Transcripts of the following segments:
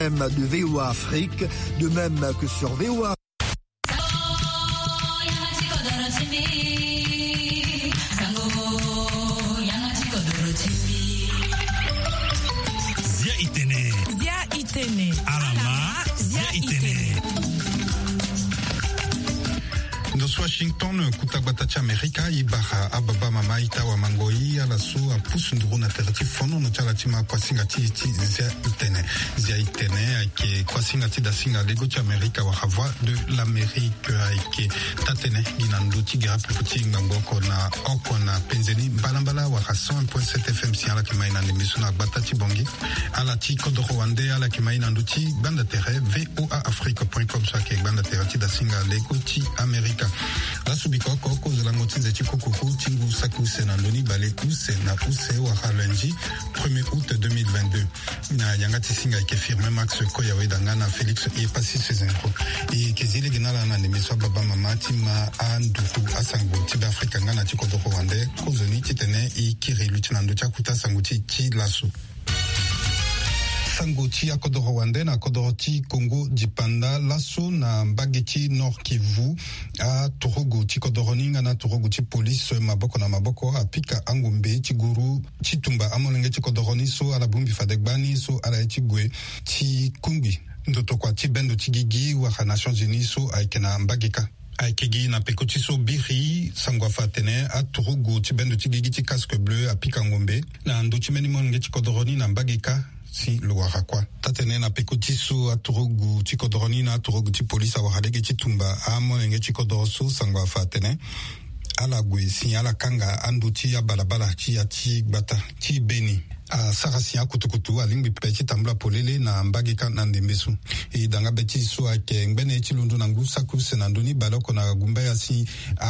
de VOA Afrique, de même que sur VOA. Zia Itene. Alama Zia Itene. Dos Washington kutagbatacha Amerika ibara ababa mama itawa mangoi ala su apusunduru na terati fono no chala tima kwa singa ti zia itene ake kwa singa ti da singa lego cha Amerika wa voix de l'Amérique ake tatene ginando tigira puputi ngamboko na okona penzeni balambala wa 100.7 FM si ala kimaina ndimisuna batati bongi ala ti kodoro wande ala kimaina nduti banda tere voaafrique.com so ake banda terati da singa lego ti Amerika la subiko koko zelango tinze chikukuku tingu saku senandoni bale use na use wa halenji 1er août 2022 na yangati singa ke firme Max Koyawe dangana Felix e pasi sezenko e kezile ginala na nemiso baba mama tima andufu asango tiba Afrika ngana tikodoko wande kozoni titene e kirilu tinando chakuta sanguti ti lasu Sangoti a Kodoro Wande na Kodoroti Congo Dipanda lasso na Mbageti Nord Kivu a Torogo Tikodoroni na Torogo ti police maboko na maboko a pika angombe Tiguru Chitumba amolenge Tikodoroni so ala bumbi fadegbani so ala etigwe ti kumbi ndoto kwa ti bendo tigigi wa Nations Unies so aikena Mbageka aikegi na pekoti so biri sangwa fatene a Torogo ti bendo tigigi ti casque bleu a pika ngombe na ndoti meni monenge Tikodoroni na Mbageka si lo warakwa tatene na pekotiso aturugu tikodoroni na aturugu ti polisi awahadege titumba amo enge tikodoroso sangwa fatene ala gwe si ala kanga anduti ya balabala ti ya ti gbata ti beni a sarasi ya kutukutu alingbi peti tambula polele na mbagika na ndembesu e danga beti so ake ngbene ti lundu na ngusa kurse na nduni baloko na gumba ya si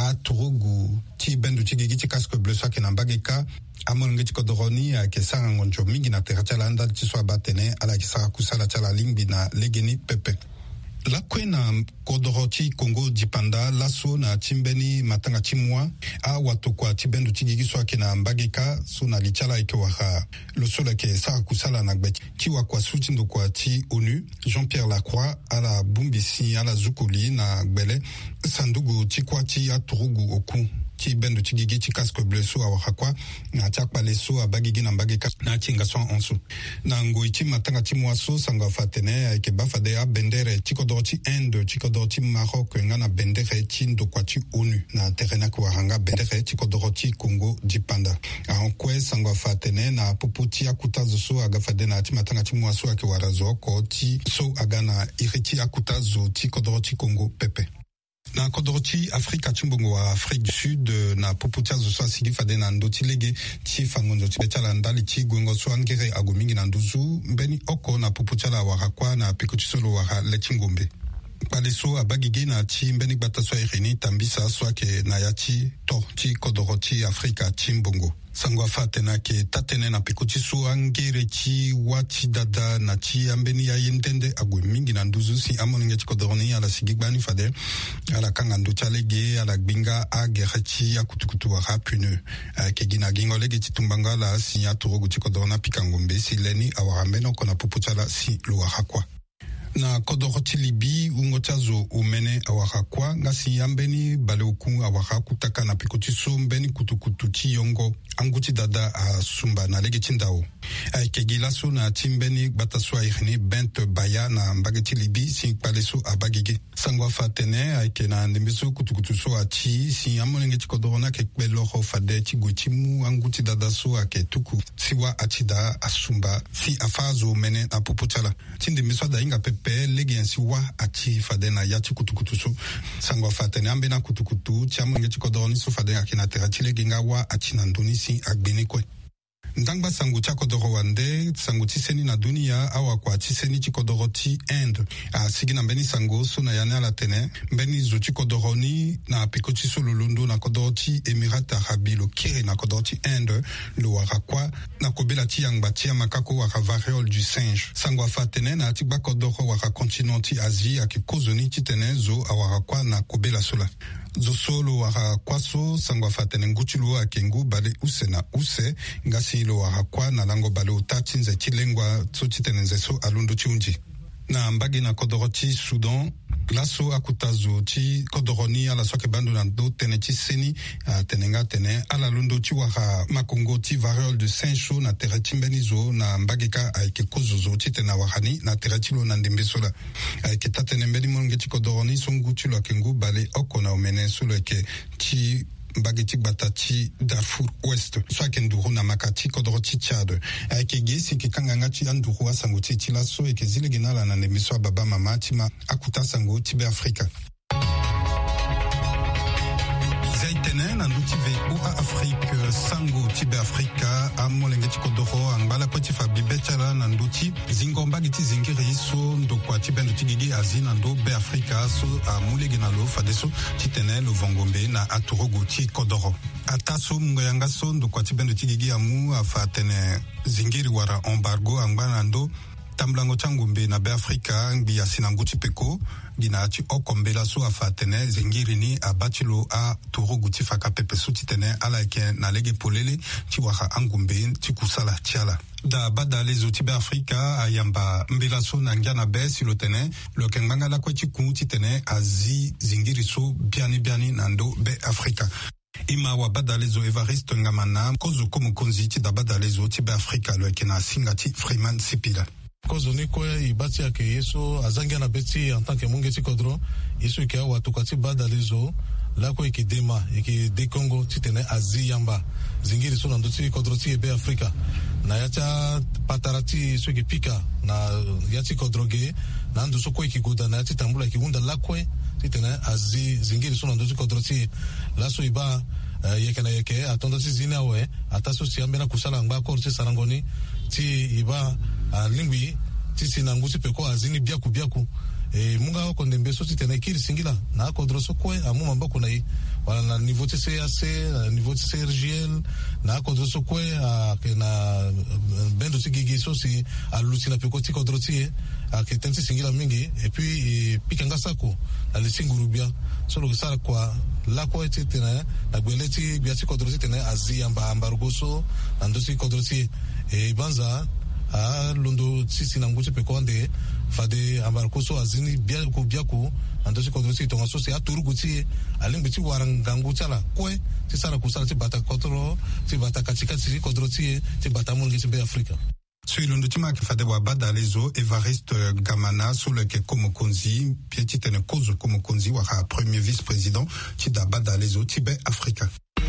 aturugu ti bendu ti gigi ti casque bleu so ake na mbagika amolenge tikodoroni ke sanga ngonjo mingi na terachala anda tiso abatene ala kisaka kusala chala lingbi na legeni pepe la kwena kodoroti Congo Dipanda laso na timbeni matanga timwa a watokwa tibendu tigigi so akena mbageka so na lichala ike waha lo sola ke saka kusala na gbeti tiwa kwa suti ndo kwa ti ONU Jean-Pierre Lacroix ala bumbisi ala zukuli na gbele sandugu tikwa ti aturugu oku ti bendo tigigi ti casque bleu so awakwa na chakpa leso abagigi na mbageka na tinga so onso na ngoi ti matanga ti mwaso sanga fatene ke bafade a bendere tikodoti Inde tikodoti Maroc ngana bendere ti ndokwa ti ONU na terena ko hanga bendere tikodoti Congo Dipanda a onkwe sanga fatene na popoti akutazo so agafade na ti matanga ti mwaso ake warazo ko ti so agana iriti akutazo tikodoti Congo pepe na kodoroti Afrika chimbongo wa Afrique du Sud na poputia zo so sigi fade na ndoti lege ti fangondo ti betala ndali ti gwengo so angere agomingi na nduzu mbeni oko na poputia la warakwa na pikoti solo wara lechingombe paleso abagige na ti mbeni gbata so irini tambisa so ake na yati to ti kodoroti Afrika chimbongo sangwa fatena ke tatene na pikoti so angere ti wati dada na ti ambeni ya yentende agwe mingi na nduzu si amoninge ti kodoroni ala sigigbani fade ala kanga nducha lege ala gbinga agere ti akutukutu wara pune ke gina gingo lege ti tumbanga la si aturugu ti kodorona pikangombe si leni awarambeno kona pupuchala si luwara kwa na kodoroti libi ungotazo umene awakakwa ngasi yambeni bale uku awakakutaka na pikoti so mbeni kutukutu ti yongo anguti dada a sumba na lege tindao kegila so na timbeni bataswa irini bent baya na mbageti libi si paleso abagige sangwa fatene aike na ndembeso kutukutu so ati si amonenge ti kodorona ke kbeloho fade ti gwetimu anguti dada so ake tuku siwa atida asumba si afazo umene na pupuchala tindembeso da inga pepe lege yansi wa ati fade na yati kutukutu so sangwa fatene ambe na kutukutu ti amonenge ti kodoroni so fade ake na terati lege nga wa ati na ndoni si agbeni kwe ndangba sangu cha kodoro wande sangu tiseni na dunia awa kwa tiseni chi kodoro ti Inde sigi na mbeni sangu so na yana la tene mbeni zo chi kodoroni na pikoti so lulundo na kodoro ti Emirat Arabi lo kiri na kodoro ti Inde lo warakwa na kobela ti yangba ti amakako waka variole du singe sangu afatene na atikba kodoro waka kontinenti Asie aki kozoni ti tene zo awarakwa na kobela sola zo solo waka kwaso sangwa fatene nguchulu akengu bale use na use ngasi lo waka kwa na lango bale utachinze chilengwa so chitenenze so alundu chiunji na mbagi na kodoroti Sudan laso akutazo ti kodoroni ala soke bandu na do tene ti seni tenenga tene ala lundo ti waka makongo ti variole de Saint-Chaud na tere ti mbenizo na mbageka ayeke kozozo ti tena wakani na tere ti lo na ndembe so la ayeke ta tene mbeni molonge ti kodoroni so ngu ti lo ayeke ngu bale oko na omene so lo ayeke ti mbageti batati Darfour Ouest so ayeke nduru na makati kodro ti Tchad ayeke ge si yeke kanganga ti anduru asango ti ti laso yeke zilege na ala na ndembe so ababa mama ti ma akuta asango ti be Afrika tene na nduti ve o Afrique sango ti be Afrika amolenge ti kodoro angbala ko ti fa bibetala na nduti zingomba ti zingiri so ndokwa ti bendo ti gigi azi na ndo be Afrika so amulege na lo fadeso ti tene lo vongombe na atorogo ti kodoro ata so mungoyanga so ndokwa ti bendo ti gigi amu afa tene zingiri wara embargo angbala na ndo tamblango changumbe na be Afrika ngi asina nguti peko gina ati okombela so afatene zingiri ni abatilo a toro guti faka pepe suti tene ala eke na lege polele ti waka angumbe ti kusala tiala da bada lezo ti be Afrika ayamba mbela so na ngiana be silo tene lo kenganga la kwa ti ku ti tene azi zingiri so biani na ndo be Afrika ima wa badalezo Evariste Ngamana kozo komo konzi ti da badalezo ti be Afrika lo eke na singa ti Freeman Sipila kozo ni kwe ibati yake yeso azangia na beti en tant que mungeti kodro yeso ke wa tukati badalezo la ko ikidema ikide Congo titene azi yamba zingiri so ndo ti kodro ti be Afrika na yacha patarati so ke pika na yati kodroge na ndo so ko ikigoda na yati tambula ikunda la kwe titene azi zingiri so ndo ti kodro ti la so iba yeke na yeke atondo ti zina we ataso si ambena kusala ngba ko ti sarangoni ti iba lingwi ti sinangu ti peko azini biaku munga oko ndembe so ti tene kiri singila na kodro so kwe amu mambako na yi wala na niveau ti CAC na niveau ti CRGL na kodro so kwe na bendo ti gigi so si aluti na peko ti kodro ti ke tenti singila mingi et puis pikanga sako na lisinguru bia so lo sala kwa la ko ti tene na gbele ti bia ti kodro ti tene azi ambargo so na ndo ti kodro ti banza londo sisi na nguti peko ande fade ambarko so azini biaku ando si kodro si tonga so se aturugu ti alingbi ti warangangu tala kwe ti sara kusala ti bata kotro ti bata kachika ti kodro ti bata mungi ti be Afrika Sui londo ti ma ke fade wa badalezo Evariste Ngamana so le ke komo konzi pieti tene kozo komo konzi wa premier vice-président ti da badalezo ti be Afrika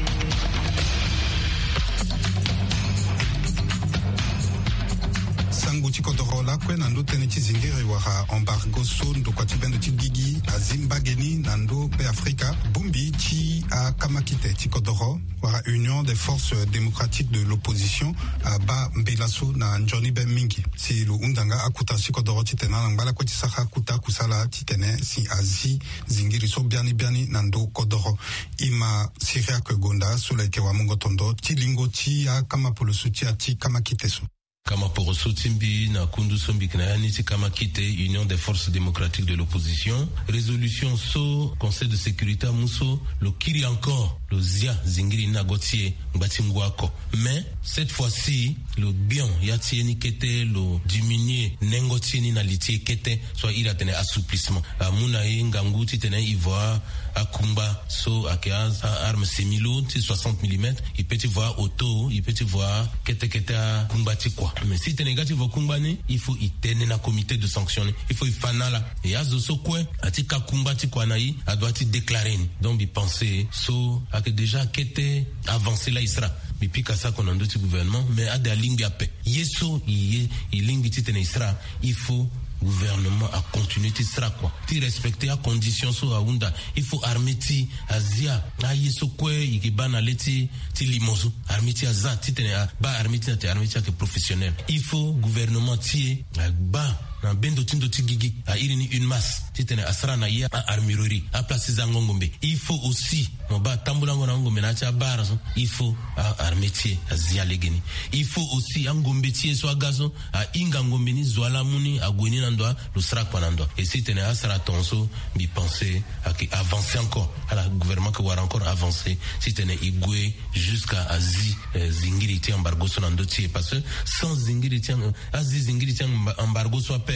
ti kodoro la kwe na ndo tene ti zingiri waka embargo so ndo kwa ti bendo ti gigi azimbageni na ndo pe Afrika bumbi ti kamakite ti kodoro waka Union des forces démocratiques de l'opposition ba mbela so na njoni be mingi si lo undanga akuta si kodoro ti tene na ngbala kwe ti saka kuta kusala ti tene si azi zingiri so biani na ndo kodoro ima siria kwe gonda so leke wa mungo tondo ti lingo ti kama polosu ti kamakite so kama poroso timbi na kundu sombi kinayani ti kama kite Union des forces démocratiques de l'opposition résolution so Conseil de sécurité muso lo kiri encore lo zia zingiri na gotie ngati ngwako mais cette fois-ci le bien yati ni kete lo diminuer nengoti ni na litie kete soit il a tenu assouplissement amuna ngangu ti tene ivoire akumba so akeaz arme semilo ti 60 mm il peut y voir auto il peut y voir kete kumbati quoi mais si tu négatif au kumbani il faut y tenir na comité de sanctionner il faut y fanala et azo so kwe ati kakumbati kwa nai a doit y déclarer donc il penser so a que déjà kete avancé là il sera mais puis ça qu'on a d'autres gouvernement mais a des lignes à paix yeso il ligne ti tene sera il faut gouvernement a continué ti sera quoi ti respecter a condition so aunda il faut armer ti azia a yeso kwe ikibana leti ti limoso armer ti azat ti tene ba armer ti ke professionnel il faut gouvernement ti ba na bendo tindo ti gigi a irini une masse ti tene asra na ya armurerie a place zangongombe il faut aussi no ba tambulango na ngombe na cha bara so il faut armer ti azia legeni il faut aussi angombe ti so agazo a inga ngombe ni zwala muni agweni na ndo lo sera kwa ndo et si tene asra tonso bi penser à que avancer encore à la gouvernement que war encore avancer si tene igwe jusqu'à azi zingiri ti embargo so ndo ti parce que sans zingiri ti azi zingiri ti embargo so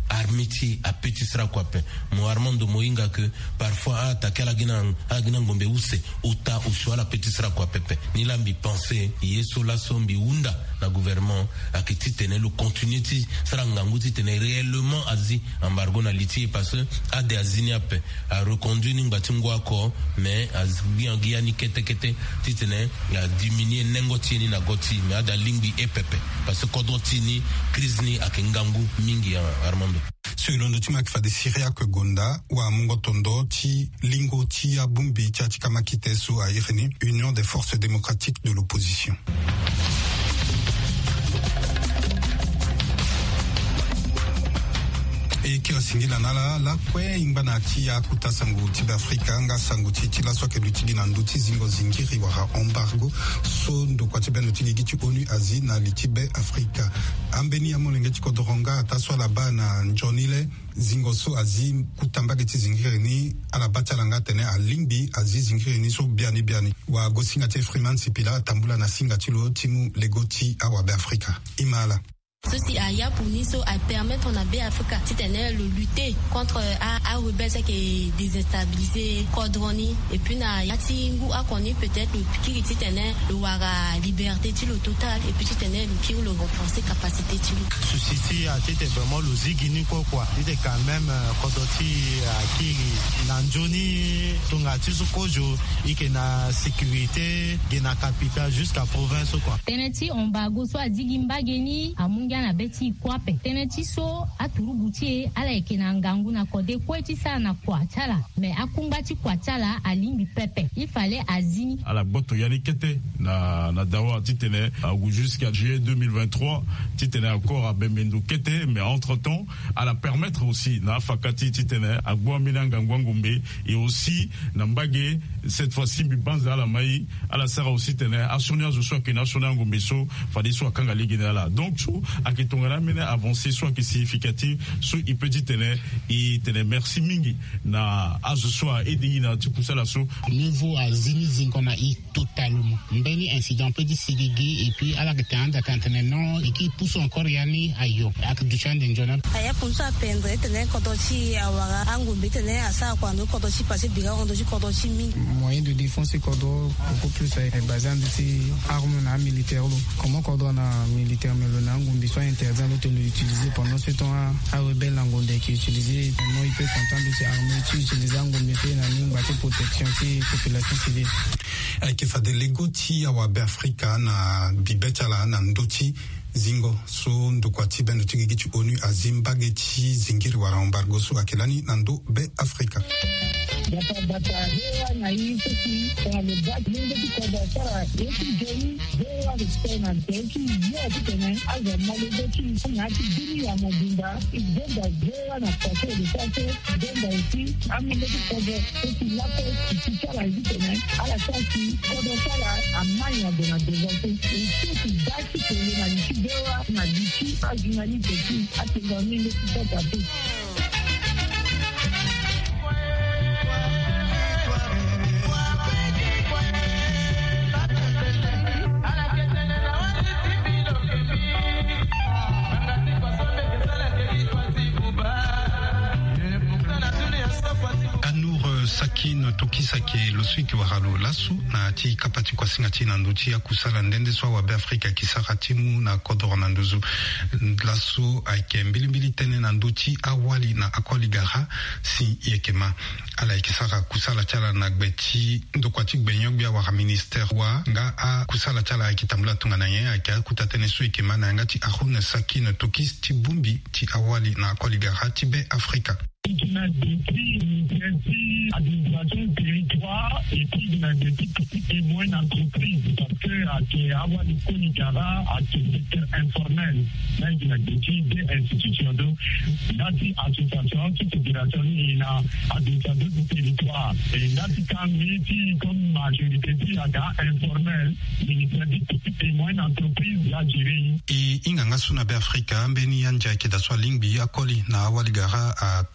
armiti a petit sera quoi pe mo Armando Moinga que parfois attaquer la gina ngombe use uta uswa la petit sera quoi pepe ni lambi penser yeso la sombi unda na gouvernement akiti tenait le continuity sera nganguti tenait réellement azi embargo na litier parce que a des azini ape a reconduire ning batingo ako mais az bien giani kete titene ya diminuer nengotini na goti mais ada lingbi epepe parce que kodotini crise ni akengangu mingi ya Armando Selon tima kifade Syria ke Gonda wa mungo tondo ti lingo ti abumbi ti atikama kitesu a Irene Union des forces démocratiques de l'opposition. E kio singila nala la kwe imbana ti ya kuta sangu ti Afrika nga sangu ti la soke lutili na nduti zingo zingiri wa embargo so ndo kwa tibe nutili gitu ONU Asie na litibe Afrika ambeni ya molenge ti kodoronga ataswa la ba na njonile zingo so Asie kutambage ti zingiri ni ala batalanga tene a lingbi Asie zingiri ni so biani wa gosinga ti Freeman Sipila tambula na singa ti lo timu legoti awabe Afrika imala. Ceci a pour nous à permettre on a bien Africa le lutter contre à rebelle qui est déstabilisé Codroni et puis na yatingu a connaît peut-être le qui titane le wara liberté tu le total et puis titane le qui le renforcer capacité tu ceci a été vraiment le zigini quoi il quand même kodoti qui nanjoni tongati sukojo ike na sécurité na capitale jusqu'à province quoi teneti on bago so azigimba geni amunga na beti kwape teneti so aturubutie ala ekena ngangu na kode kweti sana kwa chala mais akumbati kwa chala alimbi pepe il fallait azini ala boto yani kete na dawa titene jusqu'à juillet 2023 titene encore à Bemendo kete mais entre-temps à la permettre aussi na fakati titene à Gwamina ngangwangumbe et aussi na mbage cette fois-ci bibanza ala mai ala sera aussi tene asonia zo so ke national ngumbe so fadi so kanga ligina la donc so akitongana mena avancer soit qui significatif so il peut dire tene merci mingi na azo so edi na tikusa la so niveau azini zingona i totalement mbeni incident peut dire sigigi et puis ala ketanda tantene non et qui pousse encore yani ayo ak du champ d'enjona aya punsa pendre tene kodochi awara angumbe tene asa kwando kodochi passer biga kodochi kodochi mingi moyen de défense kodo beaucoup plus basé en armes militaires comment kodo na militaire mais le nangumbi soit interdit de l'utiliser pendant ce temps à rebelle nangombe qui utilisé non il peut content de ces armes utiliser ngombe na ninga pour protection de population civile qui fa de legoti awabe Afrika na bibetala na ndoti zingo so ndokwati bendo tigigi ONU azimbage ti zingiri wa embargo so akelani nando be Afrika data na hizo kwa lebaki ndio kwa sara yetu jeni ndio alistena teki yote tena aza malebeki na kidini ya mobinda igenda ndio na pase de pase ndio ici amile kwa teki lapo kichara hizo tena ala sasi kwa sara amanya de na development teki daki kwa na ndio na diki ajinali teki atingani kwa tatu Sakin Tokisake loswiki waralo lasu na ati kapati kwa singati na nduti ya kusala ndende swa wabe Afrika kisara timu na kodoro na nduzu lasu aike mbili tene na nduti awali na akwali gara si yekema ala ikisara kusala chala na gbeti ndokwati gbenyogya waka minister wa nga a kusala chala ikitambula tunga na nye ake kutatene su yekema na ngati ahune Sakin Tokis ti bumbi ti awali na akwali gara ti be Afrika qui a décrit une administration territoire et puis il a des petites et moyennes entreprises parce que à avoir du Konigara à ce secteur informel là il a décrit des institutions donc là c'est association qui fédération il a administration du territoire et là c'est quand même comme majorité il y a informel ministère des petites et moyennes entreprises là géré et inganga suna be Afrika mbeni yanja ke daswa lingbi akoli na awaligara a peni na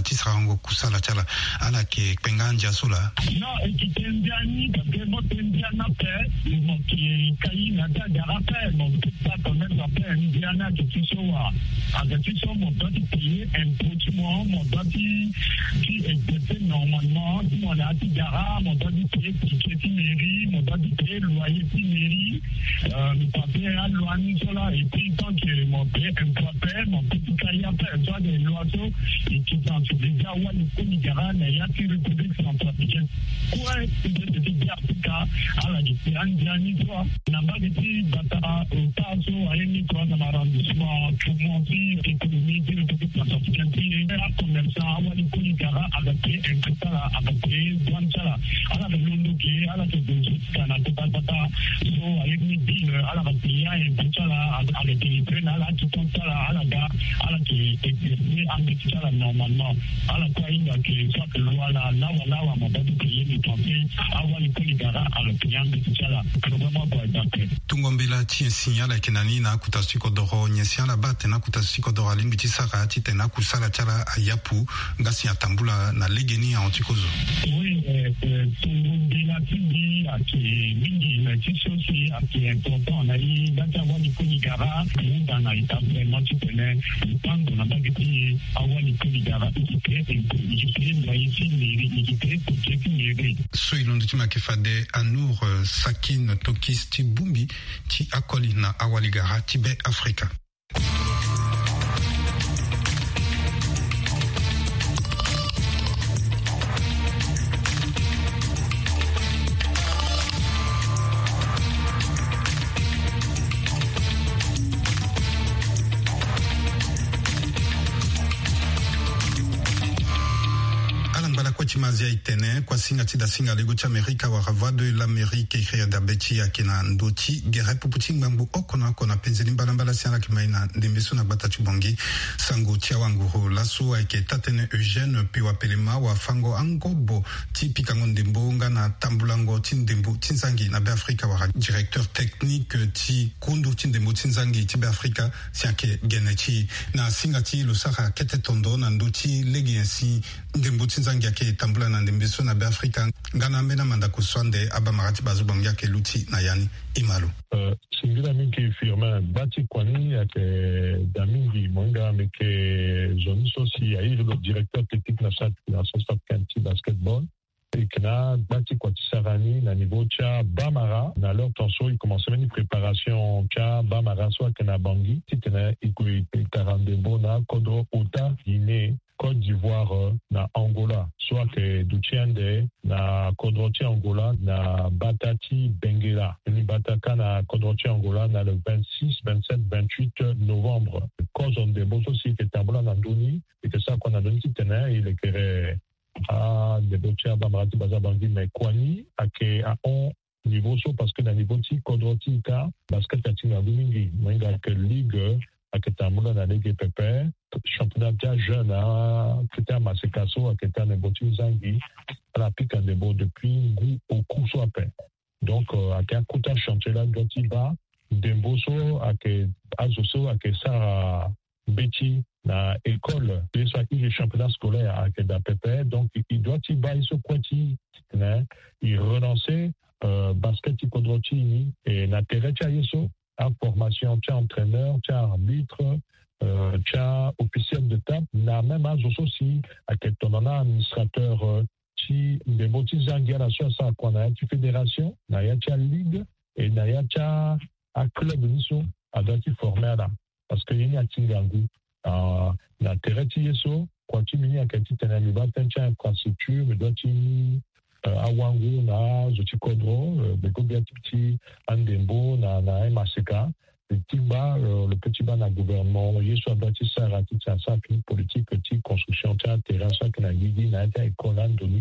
tisarango kusala chala ala ke penganja sola non ekitendiani parce que motendiana pe moki kaina da rappel mon pas quand même rappel indiana que tu sois avec tu sois mon doit payer un petit mois mon doit qui est normalement mon là tigara mon doit payer petit mairie mon doit payer loyer mairie le papier à loyer sola et puis tant que mon payer un papier mon petit cahier après soit des loiseaux et qui sont déjà ouais le tigara n'a y a que le public sans pratiquer quoi c'est des Africa à la indiani toi n'a pas dit bata au taso à une toi dans l'arrondissement comment dire économie de public sans pratiquer et commerçant ouais le tigara avec un total avec douane ça à la londoki à la de Canada bata so avec une deal à la payer un total avec les trains à la tout ça à la gare à la qui exercer en ça normalement à la quoi il a que soit que loi là mon pas payer les papiers avoir les tigara avec rien de ça là vraiment pas d'accord tungombela ti signala kinani na kutasiko doro nyesiala bate na kutasiko doro limiti saka ti tena kusala chala ayapu ngasi atambula na legeni ya antikozo oui tungombela ti aki mingi na ti sosi aki important na i data wali tigara dans na ita vraiment tu connais tant qu'on a pas dit avoir les tigara soilondo ti makefade Anour Sakin Tokis ti bumbi ti akoli na awaligara ti be Afrika. Mazia itene kwa singa tida singa lego cha Amerika wa rava de l'Amérique écrit d'abeti ya kena ndoti gere puputi ngambu okona kona penzeli mbalambala siana kimaina ndembeso na bata chubongi sango tia wanguro laso ake tatene Eugène piwa pelema wa fango angobo tipi kango ndembo ngana tambulango tindembo tinzangi na be Afrika wa directeur technique ti kundu tindembo tinzangi ti be Afrika siake genechi na singa ti lusaka kete tondo na ndoti legi ensi ndembo tinzangi yake tambula na ndembeso na be Afrika ngana mbena manda kuswande aba marati bazubongia ke luti na yani imalo singira mingi firma bati kwani yake damingi mwanga meke zoni sosi ya le directeur technique na South Kanti basketball ikna bati kwa tisarani na niveau cha Bamara na leur tenso il commençait même une préparation cha Bamara soit kana bangi titena ikui 42 na kodro ota Guinée Côte d'Ivoire na Angola, soit que Duchiende na Kodroti Angola na Batati Benguela. Ni Bataka na Kodroti Angola na le 26, 27, 28 novembre. Cause on débose aussi que Tambola Nanduni et que ça qu'on a donné titena il est à Debotia Bamarati Bazabangi mais Kwani à on niveau so parce que dans niveau ti Kodroti ka basket katinga domingi mwenga que ligue Aketamula na Ligue Pepe, championnat déjà jeune à Kita Masekaso, Aketa Neboti Zangi, à la pique en débo depuis goût au coup soit peine. Donc, à Kakuta Chantela Gotiba, Demboso, Ake Azoso, Ake Sara Betty, na école, les championnats scolaires à Keda Pepe, donc il doit y bailler ce quanti, il relancer basket Kodrotini et na Terecha Yeso. À formation, tu es entraîneur, tu es arbitre, tu es officiel de table, na même âge aussi, à quel ton administrateur, tu des motifs d'engagement, ça, qu'on a une fédération, na ya tu as ligue, et na ya tu as un club de mission, à doit tu former là. Parce que y a Tingangu, na terre tu yeso, quand tu mini à quel titre, tu as une infrastructure, mais doit tu Awangu na Zotikodro, Begobiat Petit, Andembo, na Maseka, le petit bas na gouvernement, Yeso Abatissa, Ratitsa, une politique, petite construction, terrain, ça, que na Guidi, na Eta, Ekolan, Doni,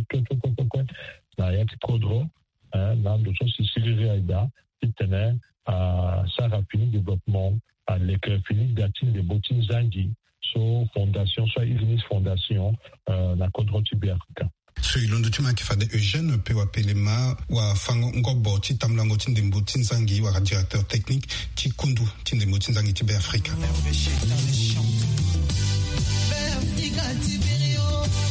na Yati Kodro, na Dosso Sicily Aida, qui tenait à Sarapini Développement, à l'école Philippe Gatine de Botin Zangi, so fondation, soit Ignis Fondation, na Kodro Tibiafrika. Soilondo tuma kifade Eugène pewa pelema wa fango ngobo ti tamlango tindembo tinzangi wa directeur technique ti kundu tindembo tinzangi ti be Afrika.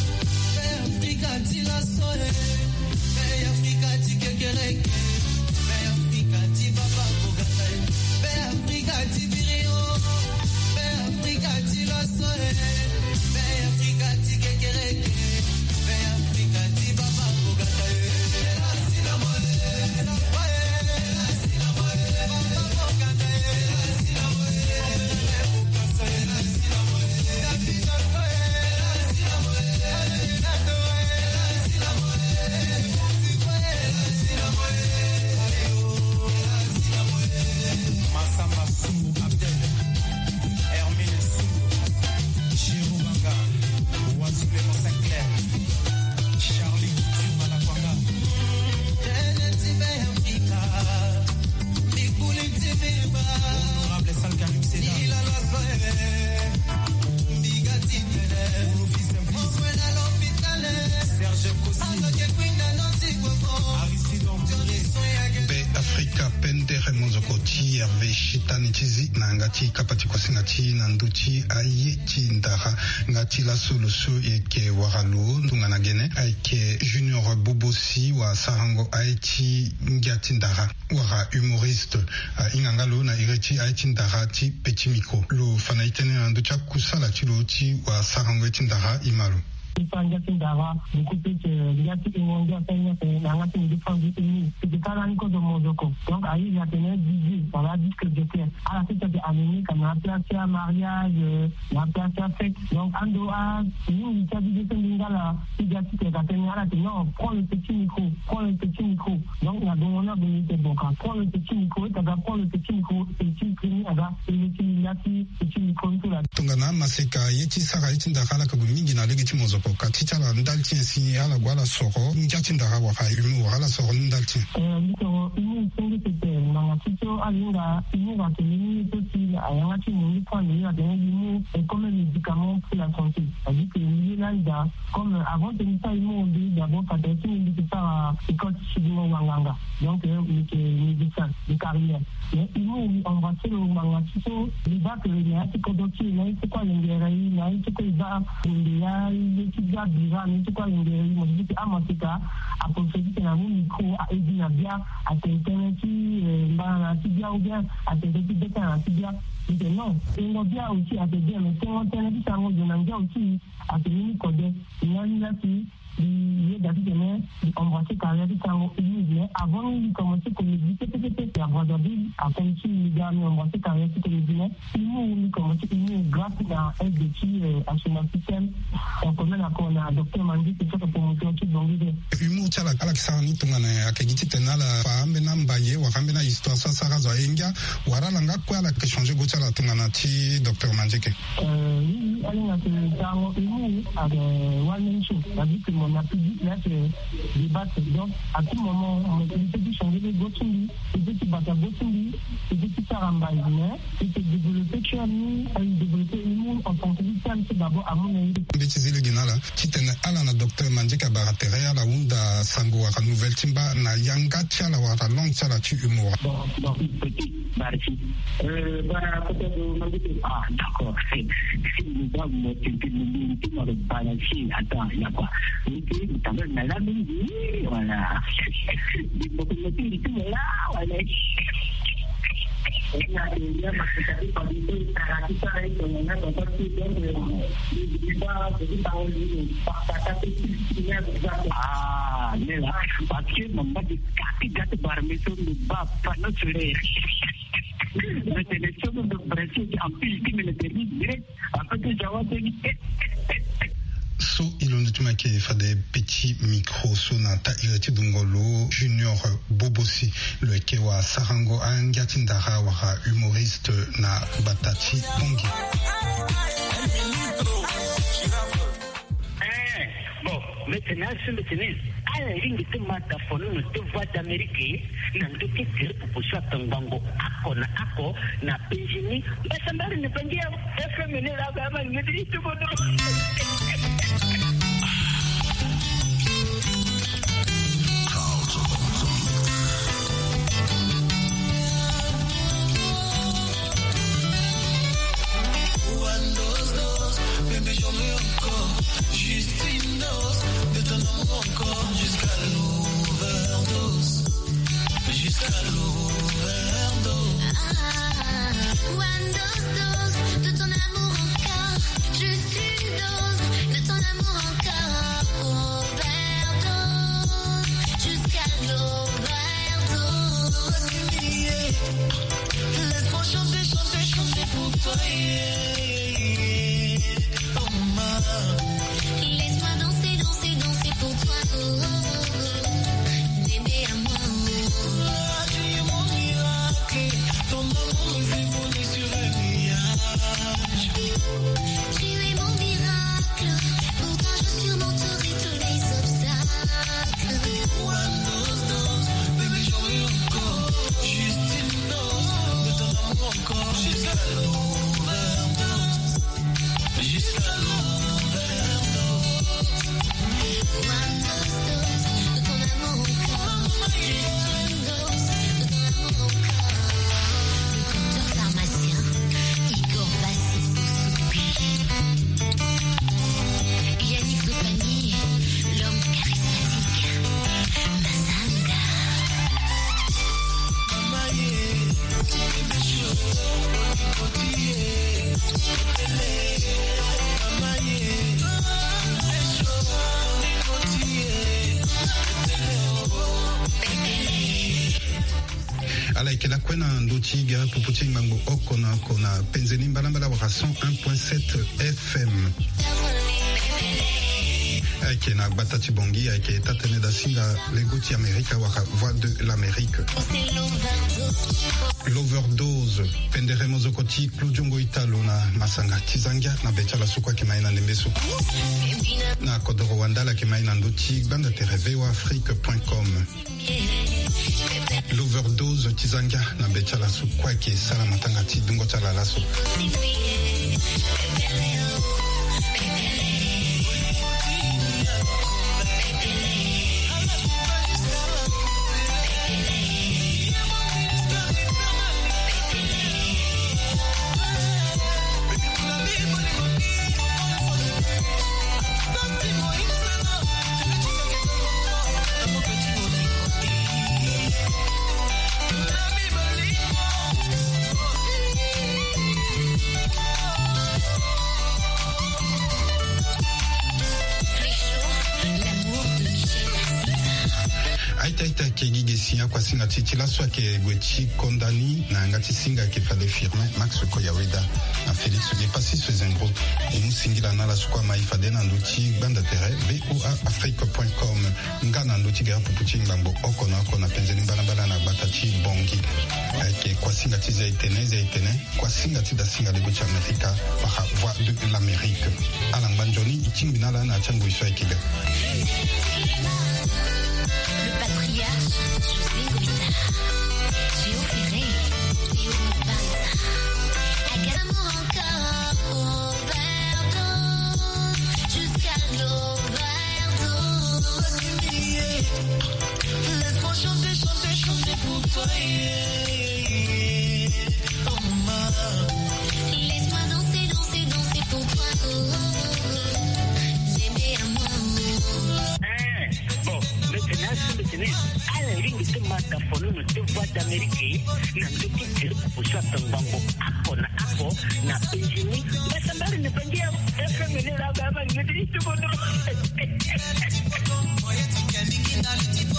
ngati kapati kwasi ngati nanduchi aye chindara ngati la soluso eke waralu ndungana gene aike Junior Bobosi wa Sarango aichi ngati ndara wara humoriste ingangalo na irechi aichi ndara ti petit micro lo fanaitene nanducha kusala chilo ti wa Sarango aichi ndara imalu Ngati ndara beaucoup ngati ingonja senya ngati ndifandi ini tikala niko do mozoko donc ayi ngati ne DJ voilà disque de terre à la fête de Amélie comme la place mariage la place fête donc ando a nous ça dit que ngala ngati ke ngati ngala non prends le petit micro donc la donna bonité donc prends le petit micro prends le petit micro petit primi aga ngati petit micro tout là tongana maseka yeti sara yeti ndakala ka gumingi na legiti mozoko katita la ndalti si ala gwala soro ngati ndaka wa ha yumu wala soro ndalti ndiko ini singi tete manga tito alinga ini va tenir aussi ayanga ti mungi kwani ya deni comme médicament pour la santé c'est-à-dire que il là il a comme avant de nous ça il m'a dit d'abord ça était une ça école chino wanganga donc médical de carrière mais il m'a embrassé le manga tito il va que il y a quelque chose là c'est quoi l'ingérer là c'est quoi il va il y a il biva ni tukwa ngere mo dit amasika apofedi na mu micro a edina bia a internet mbana ti bia ou bien a internet beta na ti bia non ngo bia aussi a te bien mais c'est internet ça ngo na ngia aussi a te ni code ni la ti il est d'ailleurs embrasser carrière de tango mais avant de commencer comme c'était à Brazzaville après il y a embrasser carrière de télévision il commencer grâce à un petit à son système on commet la qu'on a docteur Mandi qui fait pour monter tout dans l'idée humour tala alakisani tungana akagiti tenala faambe na mbaye wakambe na histoire ça sarazo enga warala ngakwa la que changer gotala tungana ti docteur Mandi ke oui alina que tango humour avec one show c'est on a pu dire là que débattre donc à tout moment on a décidé de changer les Gotsumbi et de se battre Gotsumbi et de se faire un bail et de développer Chani et de développer l'humour en tant que victime c'est d'abord à mon avis mbetizile ginala titene ala na docteur Mandika baratere ala unda sango wa nouvelle timba na yanga tiala wa long tiala tu humour bon petit barci bara côté de Mandika d'accord c'est nous va me tenir dans le balancer attends il y a quoi también me da bien voilà porque me tiene que là voilà ya makitaki kwa bibi katika hiyo na kwa sababu ndio nela parce que mamma di kati gati barmeso ba pano chure mais c'est le second de Brésil en plus qui me le permet direct après que j'avais dit so ilondutuma ke fade petit micro sonata ireti dungolo Junior Bobosi le ke wa Sarango angati ndara wa humoriste na batati pongi bon maintenant ala ringi te mata fono te voix d'Amérique na ndoki te proposition tangango ako na penjini basambari ne pengia FM ne la kama ni midi tu bodo Baby, yo me encore, Justine knows, de ton amour encore. Alaikela kwena ndochiga pupuchi mango okona kona penzeni mbalambala waka 101.7 FM. Aike na batati bongi aike tatene da singa legoti Amerika waka voix de l'Amérique. L'overdose pendere mozokoti Claudio Italo na masanga tizanga na bechala sukwa kimaina nembeso. Na kodoro wandala kimaina ndoti banda terevewa afrique.com. L'overdose tizanga na bechala sukwa ki sala matanga ti dungo chala laso. Aita kegige sinya kwa singa titila swa ke gwechi kondani na ngati singa ke fade firme Max Koyaweda na Felix Gepasi Swezengro emu singila na la sukwa maifade na nduti banda tere voaafrique.com ngana nduti gara pupuchi ngambo okona penzeni mbala na batati bongi ke kwa singa tiza itene kwa singa tida singa lego cha Amerika waka voix de l'Amérique alang banjoni ichimbinala na chango iswa ikiga. Le patriarche José Goïta, Géo Ferré, Théo Mbanza, Agamor encore, overdose, jusqu'à l'overdose. Laisse-moi chanter pour toi, oh maman. Laisse-moi danser pour toi, j'aimais à moi. Alaring itu mata phone itu buat Amerika nanti kita pusat tembang aku na penjini bersambari ni penjia FM ini agama gitu itu bodoh.